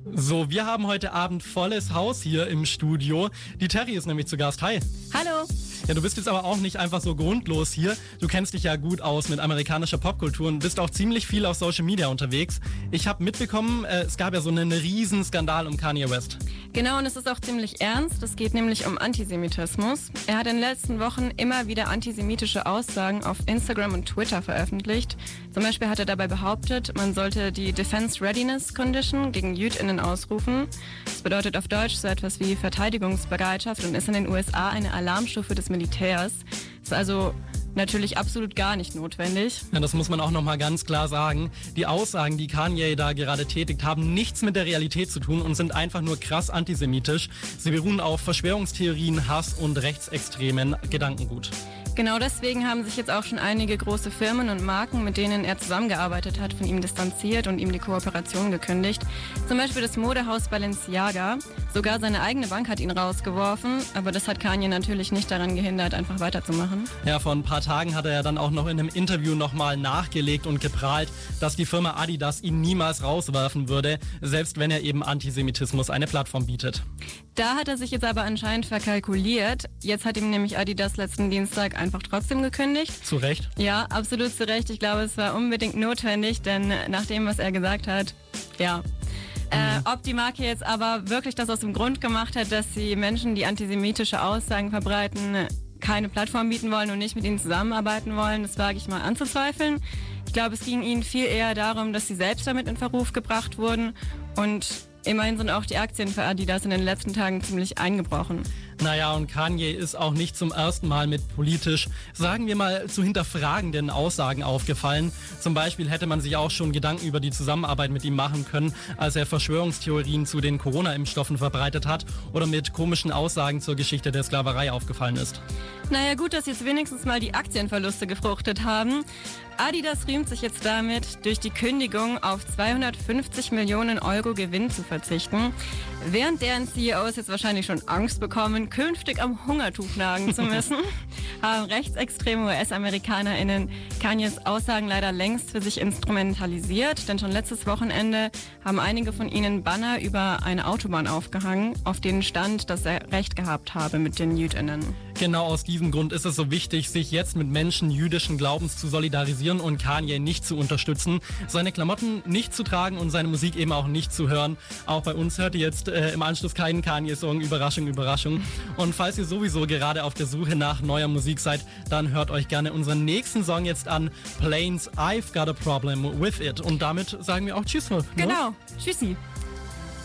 So, wir haben heute Abend volles Haus hier im Studio. Die Terry ist nämlich zu Gast. Hi. Hallo. Ja, du bist jetzt aber auch nicht einfach so grundlos hier. Du kennst dich ja gut aus mit amerikanischer Popkultur und bist auch ziemlich viel auf Social Media unterwegs. Ich habe mitbekommen, es gab ja so einen riesen Skandal um Kanye West. Genau, und es ist auch ziemlich ernst. Es geht nämlich um Antisemitismus. Er hat in den letzten Wochen immer wieder antisemitische Aussagen auf Instagram und Twitter veröffentlicht. Zum Beispiel hat er dabei behauptet, man sollte die Defense Readiness Condition gegen JüdInnen ausrufen. Das bedeutet auf Deutsch so etwas wie Verteidigungsbereitschaft und ist in den USA eine Alarmstufe des Militärs. Ist also natürlich absolut gar nicht notwendig. Ja, das muss man auch nochmal ganz klar sagen. Die Aussagen, die Kanye da gerade tätigt, haben nichts mit der Realität zu tun und sind einfach nur krass antisemitisch. Sie beruhen auf Verschwörungstheorien, Hass und rechtsextremen Gedankengut. Genau deswegen haben sich jetzt auch schon einige große Firmen und Marken, mit denen er zusammengearbeitet hat, von ihm distanziert und ihm die Kooperation gekündigt. Zum Beispiel das Modehaus Balenciaga. Sogar seine eigene Bank hat ihn rausgeworfen, aber das hat Kanye natürlich nicht daran gehindert, einfach weiterzumachen. Ja, vor ein paar Tagen hat er ja dann auch noch in einem Interview nochmal nachgelegt und geprahlt, dass die Firma Adidas ihn niemals rauswerfen würde, selbst wenn er eben Antisemitismus eine Plattform bietet. Da hat er sich jetzt aber anscheinend verkalkuliert. Jetzt hat ihm nämlich Adidas letzten Dienstag einfach trotzdem gekündigt. Zu Recht? Ja, absolut zu Recht. Ich glaube, es war unbedingt notwendig, denn nach dem, was er gesagt hat, ja. Ob die Marke jetzt aber wirklich das aus dem Grund gemacht hat, dass sie Menschen, die antisemitische Aussagen verbreiten, keine Plattform bieten wollen und nicht mit ihnen zusammenarbeiten wollen, das wage ich mal anzuzweifeln. Ich glaube, es ging ihnen viel eher darum, dass sie selbst damit in Verruf gebracht wurden und immerhin sind auch die Aktien für Adidas in den letzten Tagen ziemlich eingebrochen. Naja, und Kanye ist auch nicht zum ersten Mal mit politisch, sagen wir mal, zu hinterfragenden Aussagen aufgefallen. Zum Beispiel hätte man sich auch schon Gedanken über die Zusammenarbeit mit ihm machen können, als er Verschwörungstheorien zu den Corona-Impfstoffen verbreitet hat oder mit komischen Aussagen zur Geschichte der Sklaverei aufgefallen ist. Naja, gut, dass jetzt wenigstens mal die Aktienverluste gefruchtet haben. Adidas rühmt sich jetzt damit, durch die Kündigung auf 250 Millionen Euro Gewinn zu verzichten. Während deren CEOs jetzt wahrscheinlich schon Angst bekommen, künftig am Hungertuch nagen zu müssen, haben rechtsextreme US-AmerikanerInnen Kanyes Aussagen leider längst für sich instrumentalisiert. Denn schon letztes Wochenende haben einige von ihnen Banner über eine Autobahn aufgehangen, auf denen stand, dass er Recht gehabt habe mit den JüdInnen. Genau aus diesem Grund ist es so wichtig, sich jetzt mit Menschen jüdischen Glaubens zu solidarisieren und Kanye nicht zu unterstützen, seine Klamotten nicht zu tragen und seine Musik eben auch nicht zu hören. Auch bei uns hört ihr jetzt im Anschluss keinen Kanye-Song, Überraschung, Überraschung. Und falls ihr sowieso gerade auf der Suche nach neuer Musik seid, dann hört euch gerne unseren nächsten Song jetzt an, Planes, I've Got a Problem with It. Und damit sagen wir auch Tschüss. Ne? Genau, tschüssi.